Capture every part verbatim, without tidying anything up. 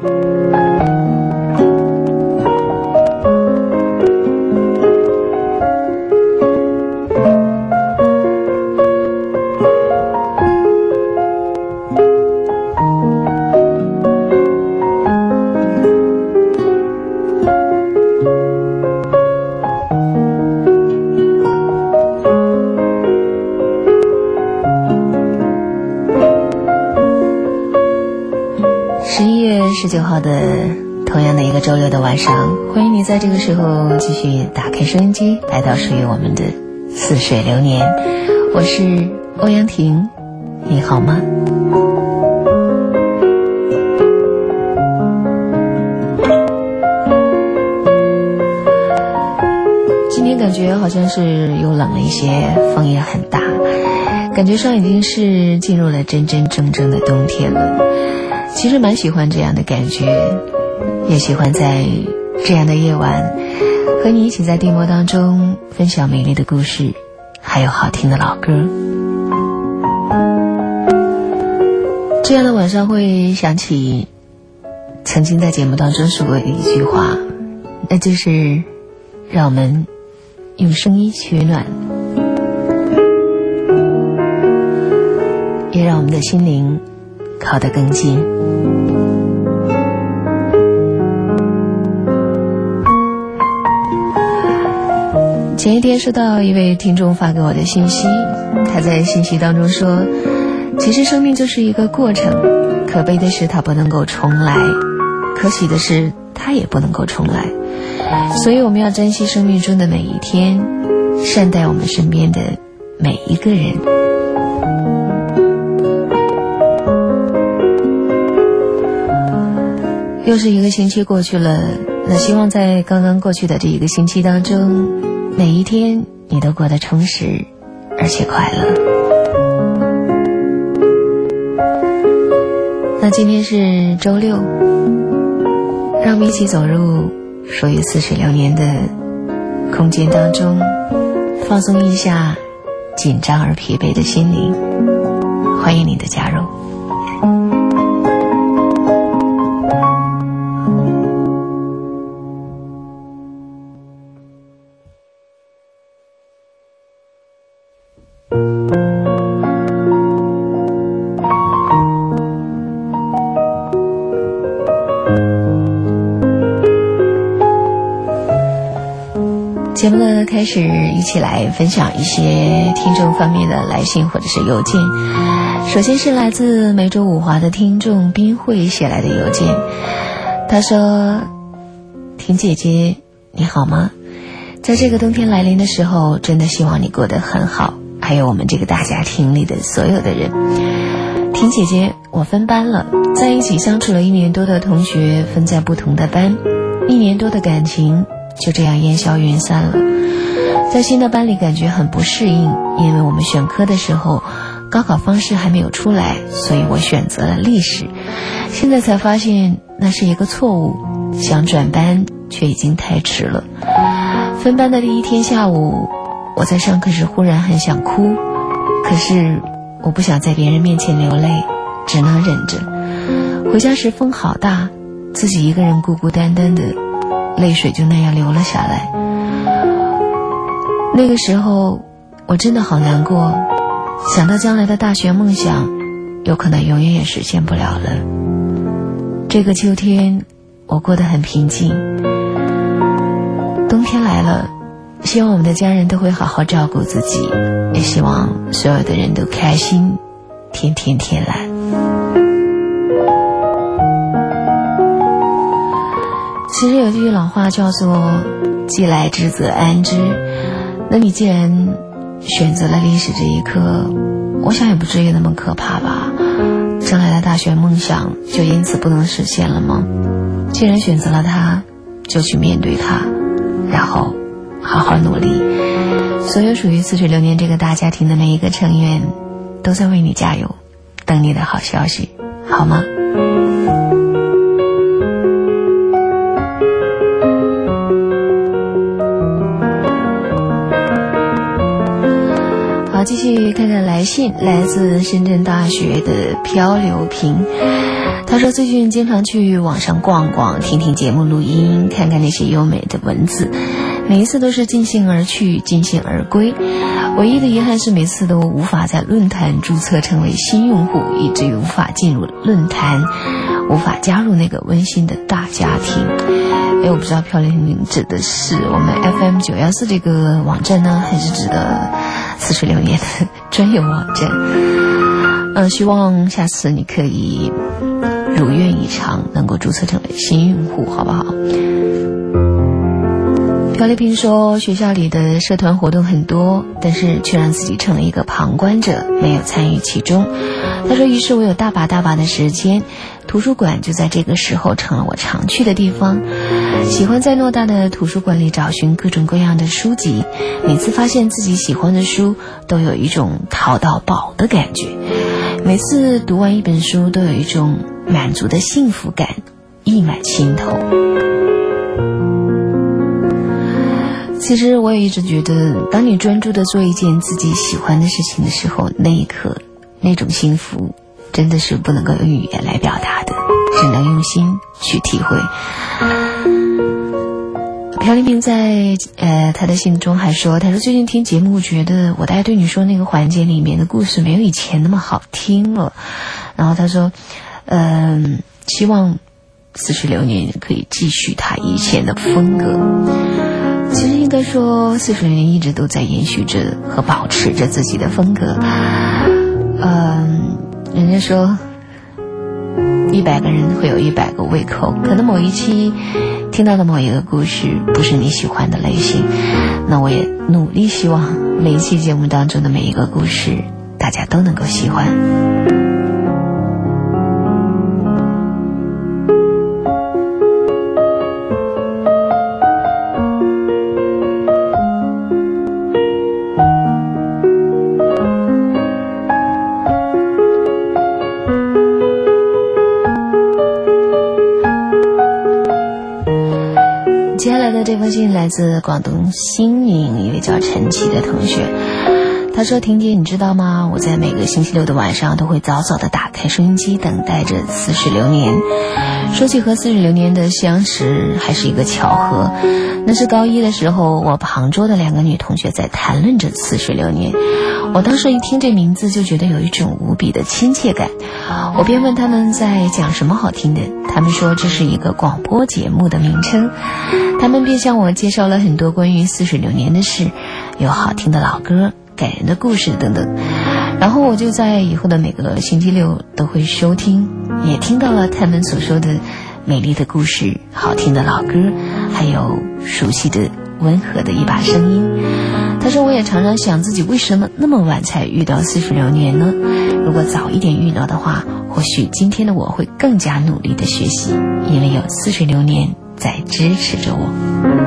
十九号的同样的一个周六的晚上，欢迎你在这个时候继续打开收音机，来到属于我们的似水流年。我是欧阳婷，你好吗？今天感觉好像是又冷了一些，风也很大，感觉上已经是进入了真真正正的冬天了。其实蛮喜欢这样的感觉，也喜欢在这样的夜晚和你一起在电波当中分享美丽的故事，还有好听的老歌。这样的晚上会想起曾经在节目当中说过的一句话，那就是让我们用声音取暖，也让我们的心灵靠得更近。前一天收到一位听众发给我的信息，他在信息当中说，其实生命就是一个过程，可悲的是它不能够重来，可喜的是它也不能够重来，所以我们要珍惜生命中的每一天，善待我们身边的每一个人。又是一个星期过去了，那希望在刚刚过去的这一个星期当中，每一天你都过得充实而且快乐。那今天是周六，让我们一起走入属于似水流年的空间当中，放松一下紧张而疲惫的心灵。欢迎你的加入。节目的开始，一起来分享一些听众方面的来信或者是邮件。首先是来自梅州五华的听众冰慧写来的邮件，他说：婷姐姐你好吗？在这个冬天来临的时候，真的希望你过得很好，还有我们这个大家庭里的所有的人。婷姐姐，我分班了，在一起相处了一年多的同学分在不同的班，一年多的感情就这样烟消云散了。在新的班里感觉很不适应，因为我们选科的时候高考方式还没有出来，所以我选择了历史。现在才发现那是一个错误，想转班却已经太迟了。分班的第一天下午，我在上课时忽然很想哭，可是我不想在别人面前流泪，只能忍着。回家时风好大，自己一个人孤孤单单的，泪水就那样流了下来。那个时候我真的好难过，想到将来的大学梦想有可能永远也实现不了了。这个秋天我过得很平静，冬天来了，希望我们的家人都会好好照顾自己，也希望所有的人都开心，天天天蓝。其实有句老话叫做既来之则安之，那你既然选择了历史这一科，我想也不至于那么可怕吧，将来的大学梦想就因此不能实现了吗？既然选择了它，就去面对它，然后好好努力。所有属于似水流年这个大家庭的每一个成员都在为你加油，等你的好消息，好吗？继续看看来来信来自深圳大学的漂流瓶，他说最近经常去网上逛逛，听听节目录音，看看那些优美的文字，每一次都是尽兴而去，尽兴而归。唯一的遗憾是每次都无法在论坛注册成为新用户，以至于无法进入论坛，无法加入那个温馨的大家庭。哎，我不知道漂流瓶指的是我们 F M 九一四 这个网站呢，还是指的四十六年的专有网站。呃，希望下次你可以如愿以偿，能够注册成为新用户，好不好？漂流瓶说，学校里的社团活动很多，但是却让自己成了一个旁观者，没有参与其中。他说，于是我有大把大把的时间，图书馆就在这个时候成了我常去的地方。喜欢在偌大的图书馆里找寻各种各样的书籍，每次发现自己喜欢的书，都有一种淘到宝的感觉。每次读完一本书，都有一种满足的幸福感溢满心头。其实我也一直觉得，当你专注地做一件自己喜欢的事情的时候，那一刻那种幸福真的是不能够用语言来表达的，只能用心去体会。朴丽萍在呃他的信中还说，他说最近听节目觉得我大概对你说那个环节里面的故事没有以前那么好听了，然后他说嗯、呃，希望似水流年可以继续他以前的风格。其实应该说似水流年一直都在延续着和保持着自己的风格。嗯，人家说一百个人会有一百个胃口，可能某一期听到的某一个故事不是你喜欢的类型，那我也努力希望每一期节目当中的每一个故事大家都能够喜欢。这封信来自广东新宁一位叫陈琦的同学，他说，婷姐你知道吗，我在每个星期六的晚上都会早早的打开收音机，等待着似水流年。说起和似水流年的相识，还是一个巧合，那是高一的时候，我旁桌的两个女同学在谈论着似水流年，我当时一听这名字就觉得有一种无比的亲切感，我便问他们在讲什么好听的，他们说这是一个广播节目的名称，他们便向我介绍了很多关于似水流年的事，有好听的老歌，感人的故事等等。然后我就在以后的每个星期六都会收听，也听到了他们所说的美丽的故事，好听的老歌，还有熟悉的温和的一把声音。他说，我也常常想自己为什么那么晚才遇到似水流年呢？如果早一点遇到的话，或许今天的我会更加努力的学习，因为有似水流年在支持着我。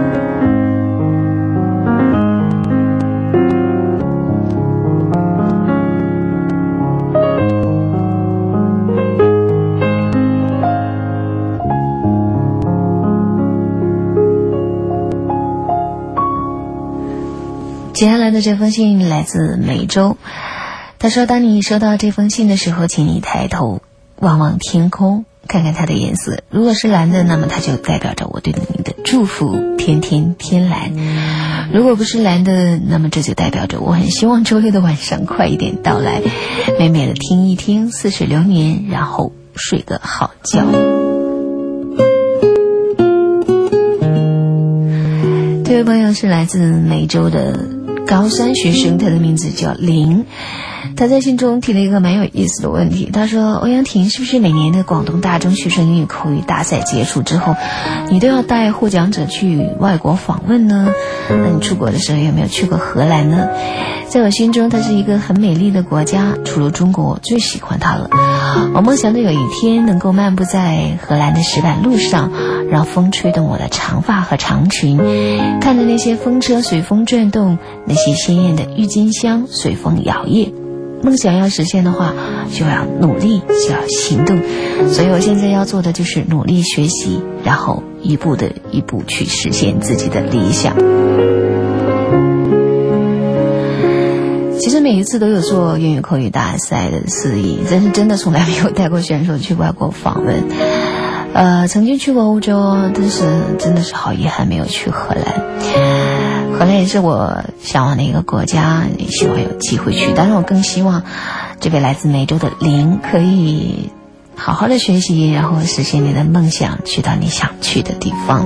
接下来的这封信来自梅州，他说，当你收到这封信的时候，请你抬头望望天空，看看它的颜色，如果是蓝的，那么它就代表着我对你的祝福，天天天蓝。如果不是蓝的，那么这就代表着我很希望周六的晚上快一点到来，美美的听一听似水流年，然后睡个好觉。这位朋友是来自梅州的高三学生，他的名字叫林。他在信中提了一个蛮有意思的问题，他说，欧阳婷，是不是每年的广东大中学生英语口语大赛结束之后，你都要带获奖者去外国访问呢？那你出国的时候有没有去过荷兰呢？在我心中，它是一个很美丽的国家，除了中国我最喜欢它了。我梦想着有一天能够漫步在荷兰的石板路上，让风吹动我的长发和长裙，看着那些风车随风转动，那些鲜艳的郁金香随风摇曳。梦想要实现的话，就要努力，就要行动。所以我现在要做的就是努力学习，然后一步的一步去实现自己的理想。 其实每一次都有做英语口语大赛的司仪，但是真的从来没有带过选手去外国访问。呃，曾经去过欧洲，但是真的是好遗憾没有去荷兰。荷兰也是我向往的一个国家，也希望有机会去。当然我更希望这位来自梅州的林可以好好的学习，然后实现你的梦想，去到你想去的地方。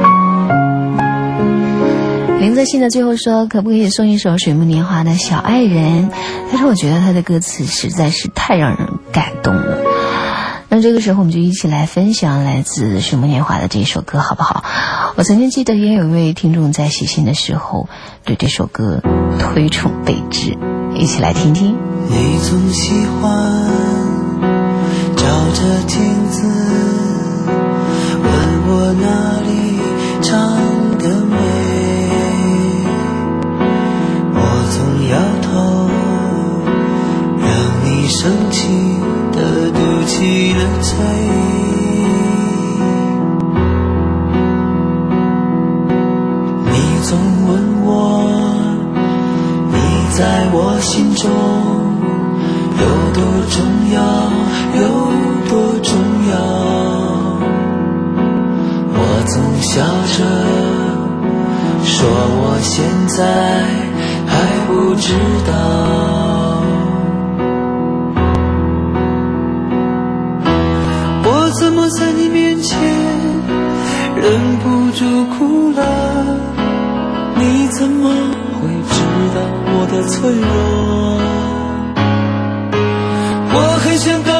林在信的最后说，可不可以送一首水木年华的小爱人？但是我觉得他的歌词实在是太让人感动了。那这个时候我们就一起来分享来自水木年华的这首歌好不好？我曾经记得也有一位听众在写信的时候对这首歌推崇备至，一起来听听。 你总喜欢照着镜子问我哪里长得美，我总摇头让你生气的赌气的嘴，你总问我你在我心中有多重要，有多重要，我总笑着说我现在还不知道，我怎么在你面前忍不住哭了，你怎么会知道我的脆弱，我很想告